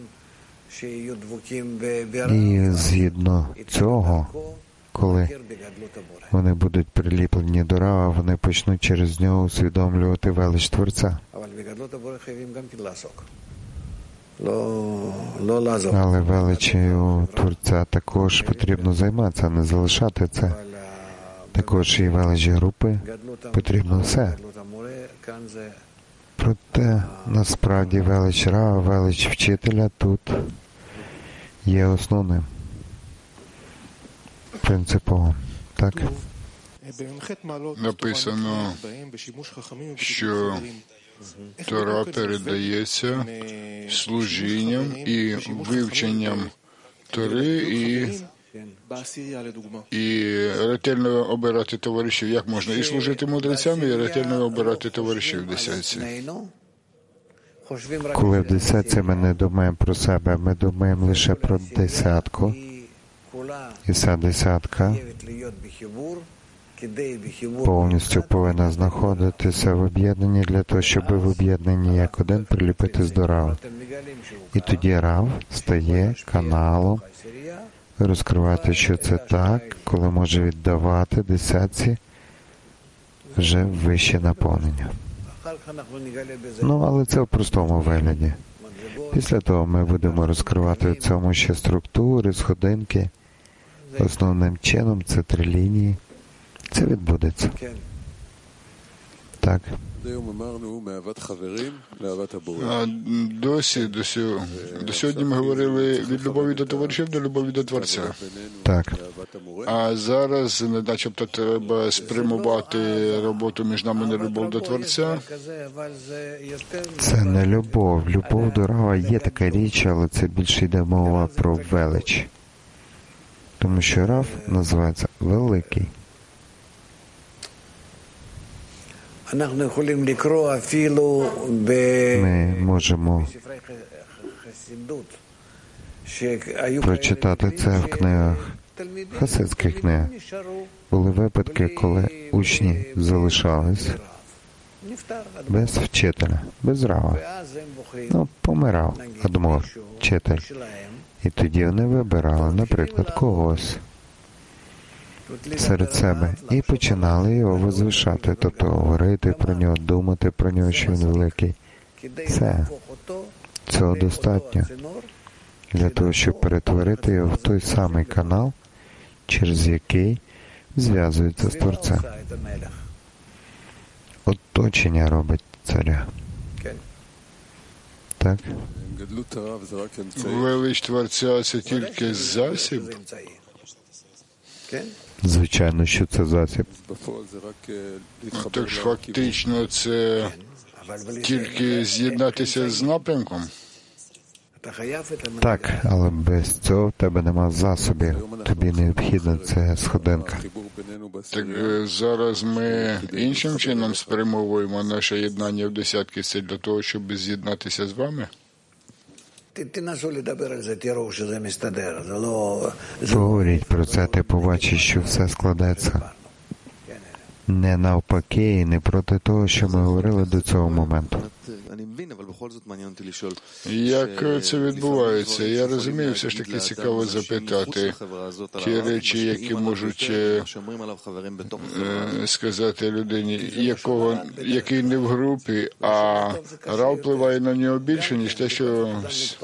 І згідно цього, коли вони будуть приліплені до Рава, вони почнуть через нього усвідомлювати велич Творця. Але величею Творця також потрібно займатися, не залишати це. Також і величі групи потрібно все. Проте, насправді, велич Рава, велич вчителя тут є основним принциповим. Так? Написано, що Тора передається служінням і вивченням Тори і І ретельно обирати товаришів. Як можна і служити мудрецями, і ретельно обирати товаришів в десятці? Коли в десятці ми не думаємо про себе, ми думаємо лише про десятку. І ця десятка повністю повинна знаходитися в об'єднанні для того, щоб в об'єднанні як один приліпитись до Рава. І тоді Рав стає каналом розкривати, що це так, коли може віддавати десятці вже вище наповнення. Ну, але це в простому вигляді. Після того ми будемо розкривати в цьому ще структури, сходинки. Основним чином це три лінії. Це відбудеться. Так. А досі, до, сьо... до сьогодні ми говорили від любові до товаришів до любові до Творця. Так. А зараз, начебто, треба спрямувати роботу між нами на любов до Творця. Це не любов. Любов до Рава є така річ, але це більше йде мова про велич. Тому що Рав називається великий. Ми можемо прочитати це в книгах, хасидських книгах. Були випадки, коли учні залишались без вчителя, без Рава. Ну, помирав, адмор, вчитель. І тоді вони вибирали, наприклад, когось. серед себе і починали його возвишати, тобто говорити про нього, думати про нього, що він великий. Все. Цього достатньо для того, щоб перетворити його в той самий канал, через який зв'язується з Творцем. Оточення робить царя. Так? Велич Творця – це тільки засіб? Звичайно, що це засіб. Так ж фактично це тільки з'єднатися з напрямком? Так, але без цього в тебе нема засобів. Тобі необхідна ця сходинка. Так зараз ми іншим чином спрямовуємо наше єднання в десятки це для того, щоб з'єднатися з вами? Поговоріть про це, ти побачиш, що все складеться. Не навпаки і не проти того, що ми говорили до цього моменту. Як це відбувається? Я розумію, все ж таки цікаво запитати ті речі, які можуть е, сказати людині, якого, який не в групі, а Рав впливає на нього більше, ніж те, що...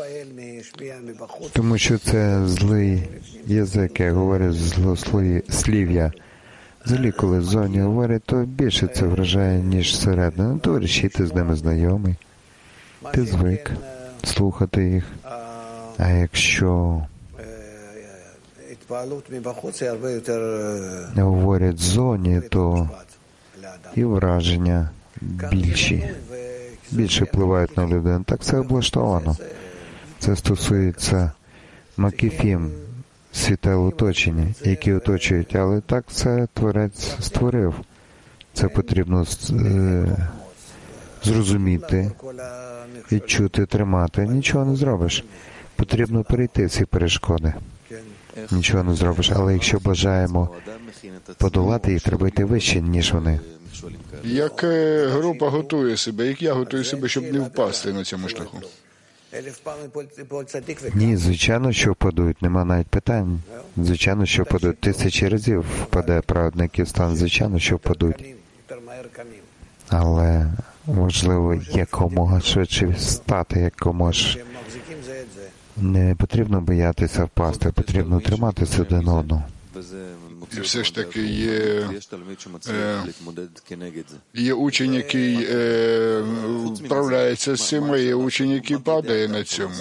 Тому що це злий язик, як говорять злослів'я. Взагалі, коли в зоні говорять, то більше це вражає, ніж всередину. Ну, то речі, ти з ними знайомий. Ти звик слухати їх. А якщо говорять в зоні, то і враження більші, більше впливають на людину. Так це облаштовано. Це стосується макіфім, світел оточення, які оточують, але так це Творець створив. Це потрібно е, зрозуміти, відчути, тримати. Нічого не зробиш. Потрібно перейти ці перешкоди. Нічого не зробиш. Але якщо бажаємо подолати їх, треба йти вище, ніж вони. Як група готує себе, як я готую себе, щоб не впасти на цьому шляху? Ні, звичайно, що впадуть, нема навіть питань. Звичайно, що впадуть. Тисячі разів впаде праведник і стан, звичайно, що впадуть. Але важливо якомога швидше встати, якомога ж не потрібно боятися впасти, потрібно триматися один одного. І все ж таки є, е, є учень, який е, вправляється з цим, а є учень, який падає на цьому.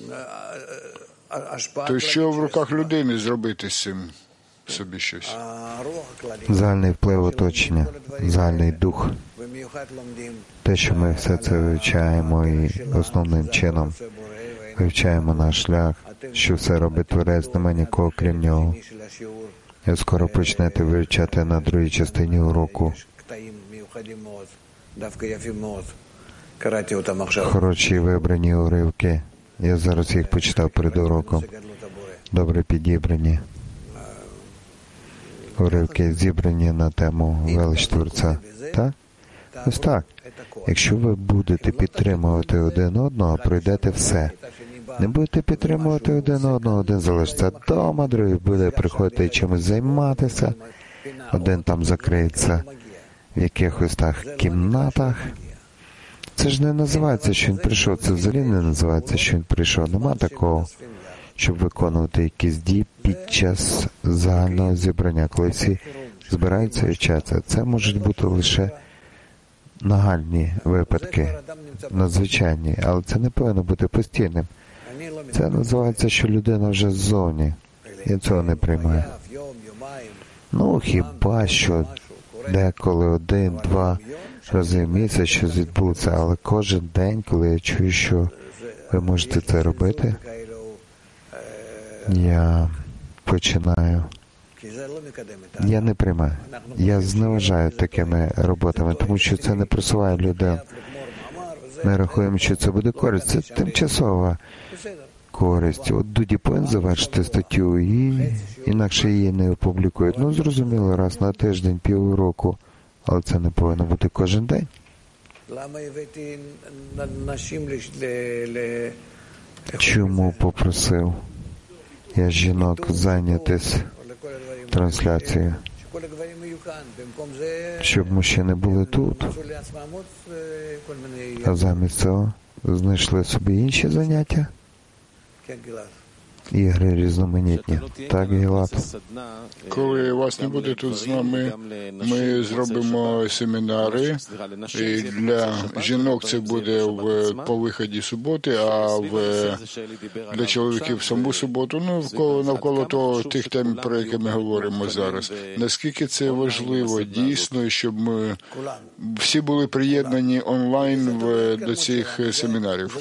То що в руках людини зробити з цим собі щось? Загальний вплив оточення, загальний дух. Те, що ми все це вивчаємо і основним чином вивчаємо наш шлях, що все робить Творець, немає нікого крім нього. І скоро почнете вивчати на другій частині уроку хороші вибрані уривки. Я зараз їх почитав перед уроком. Добре підібрані уривки, зібрані на тему велич Творця. Так? Ось так. Якщо ви будете підтримувати один одного, пройдете все. Не будете підтримувати один одного, один залишиться вдома, другий буде приходити чимось займатися, один там закриється в якихось так кімнатах. Це ж не називається, що він прийшов, це взагалі не називається, що він прийшов. Нема такого, щоб виконувати якісь дії під час загального зібрання, коли всі збираються і вчаться. Це можуть бути лише нагальні випадки, надзвичайні, але це не повинно бути постійним. Це називається, що людина вже ззовні. Я цього не приймаю. Ну, хіба що деколи один-два рази в місяць щось відбудеться, але кожен день, коли я чую, що ви можете це робити, я починаю. Я не приймаю. Я зневажаю такими роботами, тому що це не просуває людей. Ми рахуємо, що це буде користь. Це тимчасова користь. От Дуді повинен завершити статтю, і інакше її не опублікують. Ну, зрозуміло, раз на тиждень, півроку, але це не повинно бути кожен день. Чому попросив я жінок зайнятись трансляцію, щоб мужчини були тут, а замість цього знайшли собі інші заняття, ігри різноманітні. Так, Гілат? Коли вас не буде тут з нами, ми зробимо семінари. І для жінок це буде в, по виході суботи, а в, для чоловіків саму суботу. Ну, навколо, навколо того, тих тем, про які ми говоримо зараз. Наскільки це важливо дійсно, щоб ми всі були приєднані онлайн в, до цих семінарів.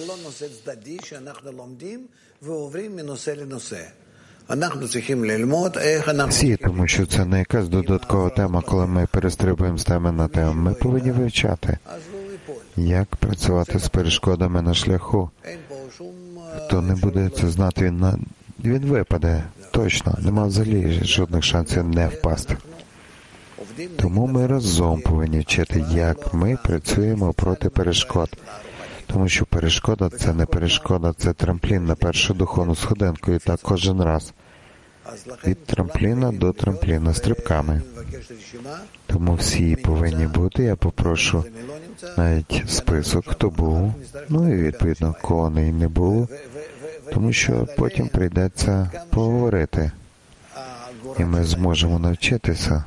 Всі, тому що це не якась додаткова тема, коли ми перестрибуємо з теми на тему. Ми повинні вивчати, як працювати з перешкодами на шляху. Хто не буде це знати, він, на... він випаде. Точно, нема взагалі жодних шансів не впасти. Тому ми разом повинні вчити, як ми працюємо проти перешкод. Тому що перешкода – це не перешкода, це трамплін на першу духовну сходинку, і так кожен раз. Від трампліна до трампліна, стрибками. Тому всі повинні бути, я попрошу навіть список, хто був, ну і відповідно, кого не було, тому що потім прийдеться поговорити, і ми зможемо навчитися.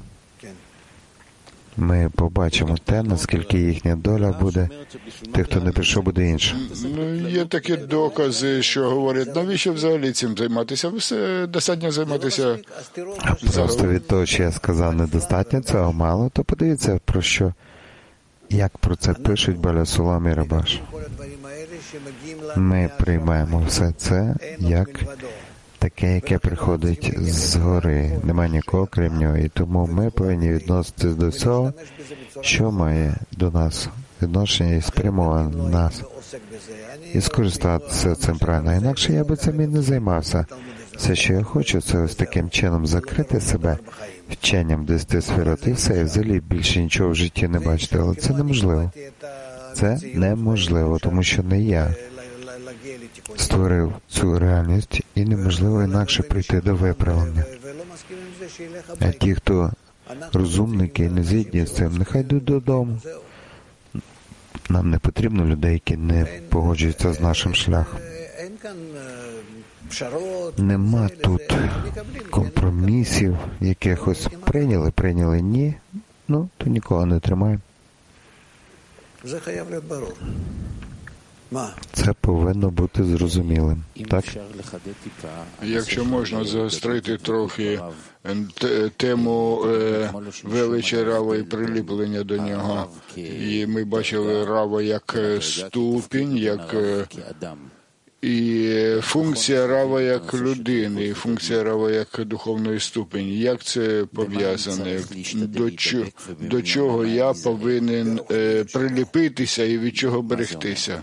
Ми побачимо те, наскільки їхня доля буде, тих, хто не прийшов, буде інша. Ну, є такі докази, що говорять, навіщо взагалі цим займатися? Все достатньо займатися. Просто від того, що я сказав, недостатньо цього мало, то подивіться, про що, як про це пишуть Баля Сулам і Рабаш. Ми приймаємо все це як таке, яке приходить згори. Немає нікого, крім нього. І тому ми повинні відноситись до всього, що має до нас відношення і спрямоване на нас. І скористатися цим правильно. Інакше я би цим і не займався. Все, що я хочу, це ось таким чином закрити себе вченням десяти сферот і все, і взагалі більше нічого в житті не бачити. Але це неможливо. Це неможливо, тому що не я створив цю реальність, і неможливо інакше прийти до виправлення. А ті, хто розумники і не згідні з цим, нехай йдуть додому. Нам не потрібно людей, які не погоджуються з нашим шляхом. Нема тут компромісів, якихось прийняли, прийняли, ні, ну, то нікого не тримаємо. Це повинно бути зрозумілим, так? Якщо можна загострити трохи тему е, величі Рава і приліплення до нього. І ми бачили Рава як ступінь, як і функція Рава як людини, і функція Рава як духовної ступені. Як це пов'язане? До, чо, до чого я повинен е, приліпитися і від чого берегтися?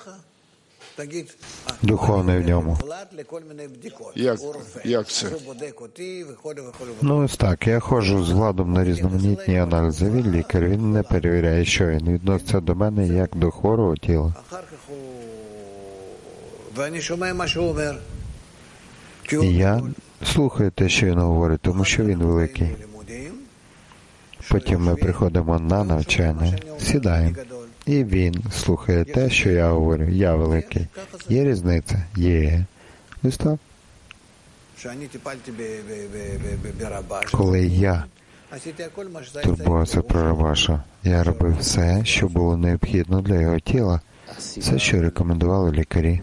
Духовний в ньому. Як, як це? Ну, ось так. Я ходжу з Владом на різноманітні аналізи. Він лікар, він не перевіряє, що він відноситься до мене як до хворого тіла. І я слухаю те, що він говорить, тому що він великий. Потім ми приходимо на навчання, сідаємо. І він слухає те, що я говорю. Я великий. Є різниця? Є. Ось так. Коли я турбувався про Рабаша, я робив все, що було необхідно для його тіла. Все, що рекомендували лікарі.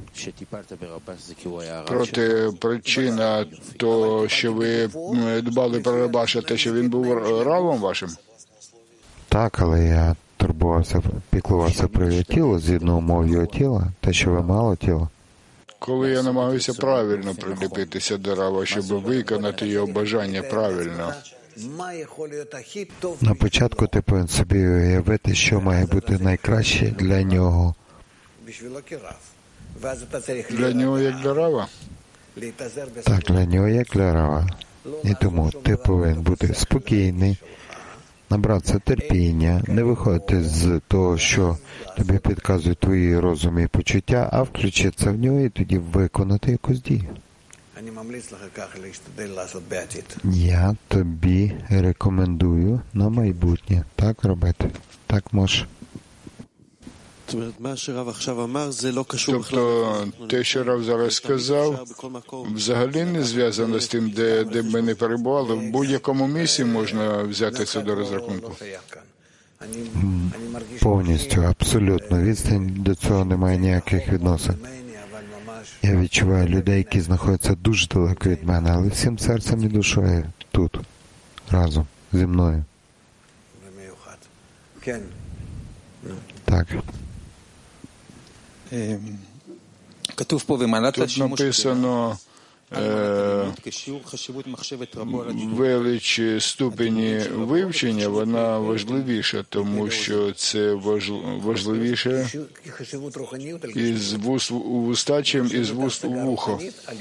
Проте причина того, що ви дбали про Рабаша, те, що він був равом вашим? Так, але я турбувався, піклувався про його тіло, згідно умов його тіла, те, що ви мало тіла. Коли я намагаюся правильно приліпитися до Рава, щоб виконати його бажання правильно. На початку ти повинен собі уявити, що має бути найкраще для нього. Для нього як для Рава? Так, для нього як для Рава. І тому ти повинен бути спокійний, набратися терпіння, не виходити з того, що тобі підказують твої розум і почуття, а включитися в нього і тоді виконати якусь дію. Я тобі рекомендую на майбутнє так робити. Так можеш. Тобто те, що Рав зараз сказав, взагалі не зв'язано з тим, де, де б ми не перебували. В будь-якому місці можна взяти це до розрахунку. Повністю, абсолютно. Відстань до цього немає ніяких відносин. Я відчуваю людей, які знаходяться дуже далеко від мене, але всім серцем і душою тут, разом, зі мною. Так. Тут написано е, велич ступені вивчення, вона важливіша, тому що це важливіше із вуст у вуста, чим із вуст у вухо.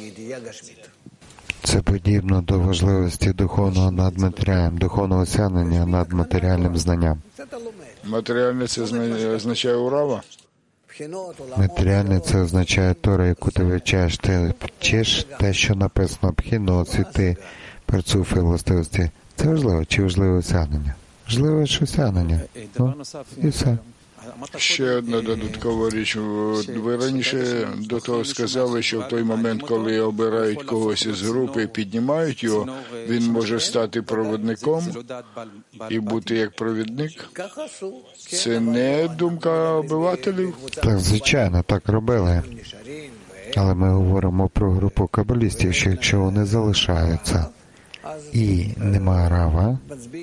Це подібно до важливості духовного над матеріальним, духовного осягнення над матеріальним знанням. Матеріальне це означає урава? Матеріальне це означає Тора, яку ти вивчаєш. Ти вчиш те, що написано, пхінот, світи, перцуфи, властивості. Це важливо? Чи важливе осягнення? Важливе ж осягнення. Ну, і все. Ще одна додаткова річ. Ви раніше до того сказали, що в той момент, коли обирають когось із групи і піднімають його, він може стати провідником і бути як провідник. Це не думка обивателів? Так, звичайно, так робили. Але ми говоримо про групу кабалістів, що якщо вони залишаються і немає рава,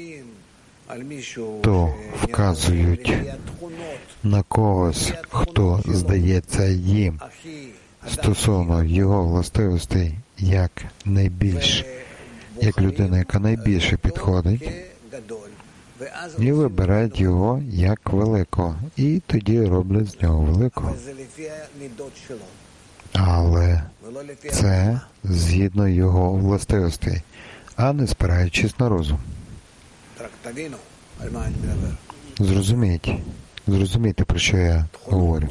то вказують на когось, хто здається їм стосовно його властивостей як найбільш, як людина, яка найбільше підходить, і вибирають його як великого, і тоді роблять з нього великого. Але це згідно його властивостей, а не спираючись на розум. Зрозумійте, зрозумійте, про що я говорю.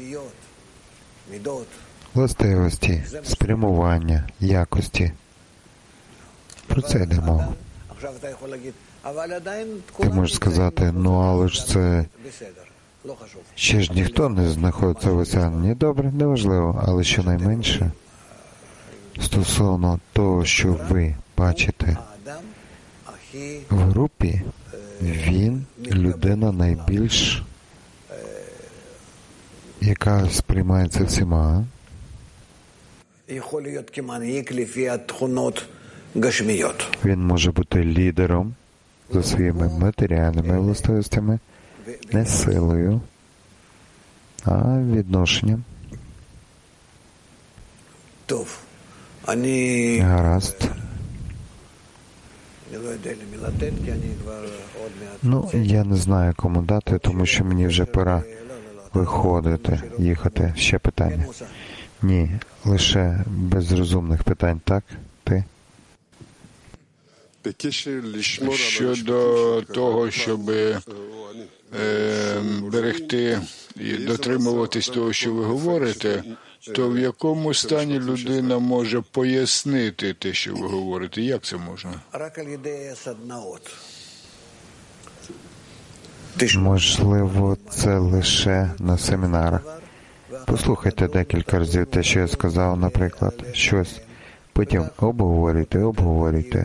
Властивості, спрямування, якості. Про це йде мова. Ти можеш сказати, ну але ж це ще ж ніхто не знаходиться в осягненні. Добре, неважливо, але щонайменше стосовно того, що ви бачите в групі, він людина найбільш, яка сприймається всіма. Він може бути лідером за своїми матеріальними властивостями, не силою, а відношенням. Гаразд. Ну, я не знаю, кому дати, тому що мені вже пора виходити, їхати. Ще питання? Ні, лише без розумних питань, так? Ти? Щодо того, щоб е, берегти і дотримуватись того, що ви говорите, то в якому стані людина може пояснити те, що ви говорите? Як це можна? Можливо, це лише на семінарах. Послухайте декілька разів те, що я сказав, наприклад, щось. Потім обговорюйте, обговорюйте.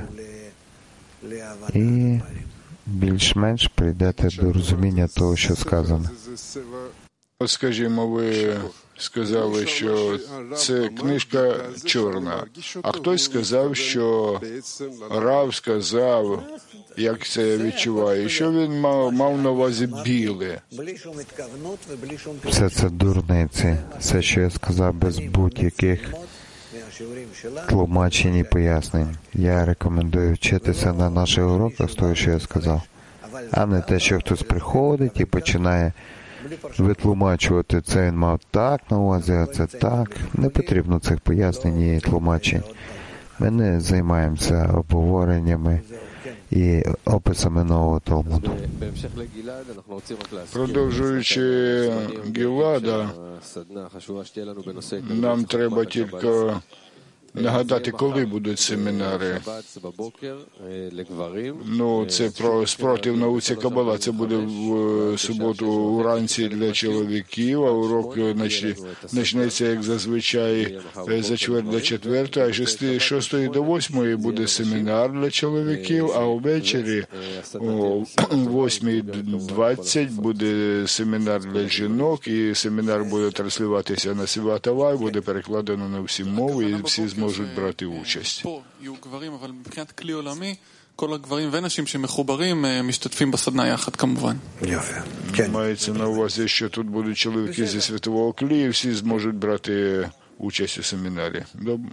І більш-менш прийдете до розуміння того, що сказано. Скажімо, ви сказали, що це книжка чорна, а хтось сказав, що Рав сказав, як це я відчуваю, що він мав, мав на увазі біле. Все це дурниці. Все, що я сказав, без будь-яких тлумачень і пояснень. Я рекомендую вчитися на наших уроках з того, що я сказав, а не те, що хтось приходить і починає витлумачувати, це він мав так на увазі, а це так. Не потрібно цих пояснень і тлумачень. Ми не займаємося обговореннями і описами нового Талмуду. Продовжуючи Гілада, нам треба тільки нагадати, коли будуть семінари. Ну, це про спротив науці Кабала. Це буде в суботу уранці для чоловіків, а урок почнеться, як зазвичай, за чверть до четвертої, а з шостої до восьмої буде семінар для чоловіків, а увечері о восьмій двадцять буде семінар для жінок, і семінар буде транслюватися на Сіватавай, буде перекладено на всі мови, і всі зможуть брати участь. כל הגברים ונשים שמחוברים משתתפים בסדנה יחד כמובן. Мається на увазі, що тут будуть чоловіки зі світового клі, і всі зможуть брати участь у семінарі. Добре.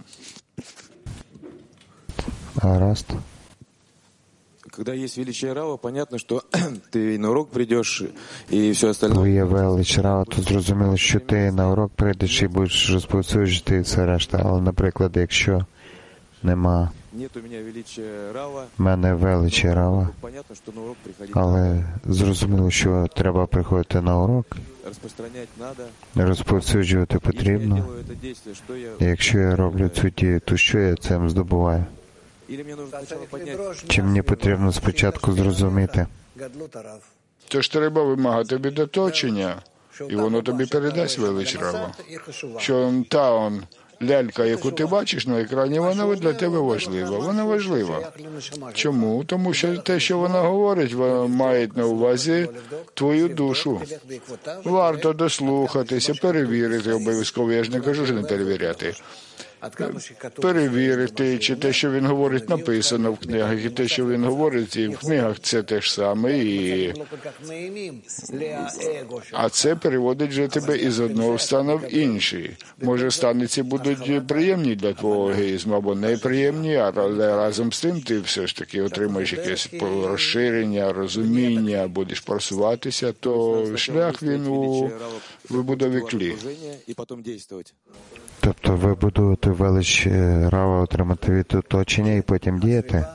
Гаразд. Когда есть величие Рава, понятно, что ты на урок придешь и все остальное. Коли є велич Рава, то зрозуміло, що ти на урок прийдеш і будеш розповсюджувати все решта. Але, наприклад, якщо нема в мене величі Рава, але зрозуміло, що треба приходити на урок, розповсюджувати потрібно. І якщо я роблю цю дію, то що я цим здобуваю? Чи мені потрібно спочатку зрозуміти? Тож треба вимагати від оточення, і воно тобі передасть велич Рава. Що та он лялька, яку ти бачиш на екрані, вона для тебе важлива. Вона важлива. Чому? Тому що те, що вона говорить, має на увазі твою душу. Варто дослухатися, перевірити обов'язково. Я ж не кажу, що не перевіряти. Перевірити, чи те, що він говорить, написано в книгах, і те, що він говорить, і в книгах це те ж саме. І... А це переводить вже тебе із одного стану в інший. Може, стани ці будуть приємні для твого егоїзму, або неприємні, але разом з тим ти все ж таки отримаєш якесь розширення, розуміння, будеш просуватися, то шлях він у вибудові клі. Тобто вибудувати велич Рава, отримати від оточення і потім діяти?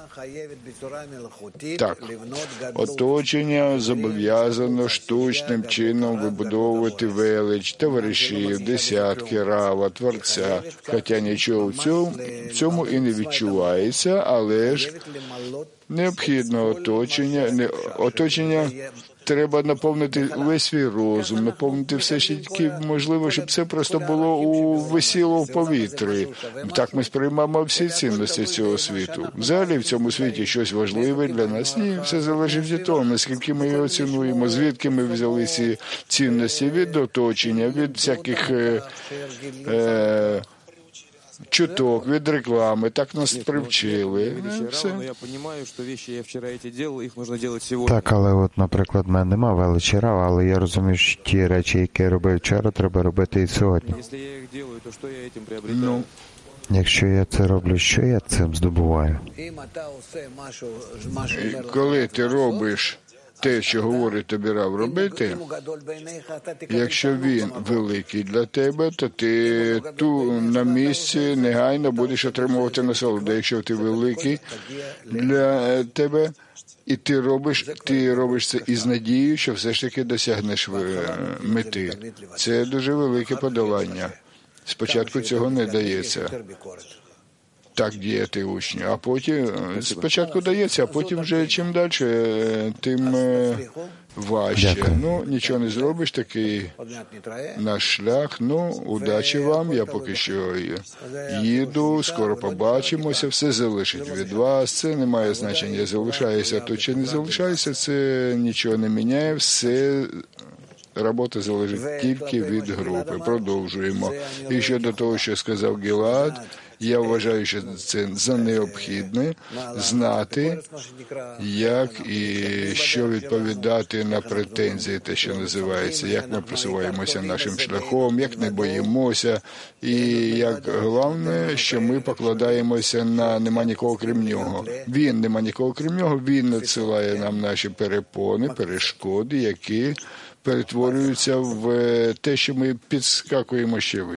Так. Оточення зобов'язано штучним чином вибудовувати велич товаришів, десятки Рава, Творця. Хоча нічого в цьому, в цьому і не відчувається, але ж необхідно оточення, не, оточення треба наповнити весь свій розум, наповнити все, що тільки можливо, щоб це просто було у висіло в повітрі. Так ми сприймаємо всі цінності цього світу. Взагалі в цьому світі щось важливе для нас. Ні, все залежить від того, наскільки ми його цінуємо, звідки ми взяли ці цінності, від оточення, від всяких е, е, чуток, від реклами, так нас привчили. Все. Так, але от, наприклад, в мене нема величі Рава, але я розумію, що ті речі, які я робив вчора, треба робити і сьогодні. Ну, якщо я це роблю, що я цим здобуваю? Коли ти робиш те, що говорить тобі Рав робити, якщо він великий для тебе, то ти ту на місці негайно будеш отримувати насолоду. Якщо ти великий для тебе, і ти робиш, ти робиш це із надією, що все ж таки досягнеш мети. Це дуже велике подолання. Спочатку цього не дається. Так діяти учні, а потім спочатку дається, а потім вже чим далі, тим важче. Дякую. Ну, нічого не зробиш, такий наш шлях. Ну, удачі вам, я поки що їду, скоро побачимося, все залишить від вас, це не має значення, залишається то чи не залишається, це нічого не міняє, все... Робота залежить тільки від групи. Продовжуємо. І щодо того, що сказав Гілад, я вважаю, що це за необхідне знати, як і що відповідати на претензії, те, що називається, як ми просуваємося нашим шляхом, як не боїмося, і як головне, що ми покладаємося на нема нікого крім нього. Він, нема нікого крім нього, він надсилає нам наші перепони, перешкоди, які перетворюються в те, що ми підскакуємо ще вище.